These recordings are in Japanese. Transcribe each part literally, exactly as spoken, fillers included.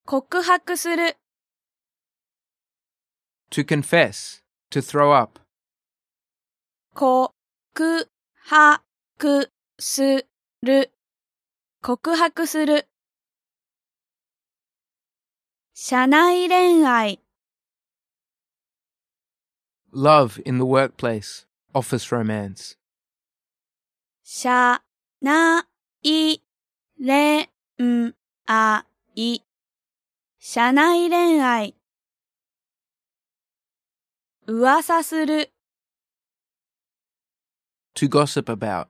告白する。 To confess, to throw up. 告白する。告白する。社内恋愛。 Love in the workplace, office romance. 社内恋愛。社内恋愛。噂する。 To gossip about.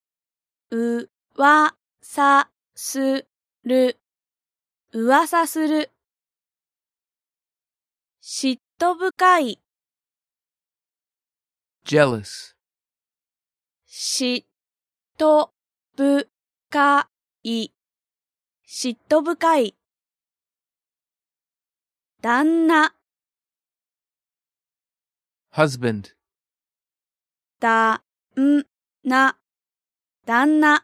噂する。噂する。嫉妬深い。 Jealous. 嫉妬深い。嫉妬深い。旦那。 Husband. だんな。旦那。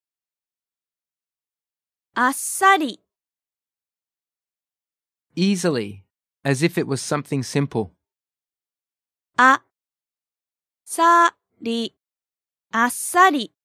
あっさり。 Easily, as if it was something simple. あっさり。あっさり。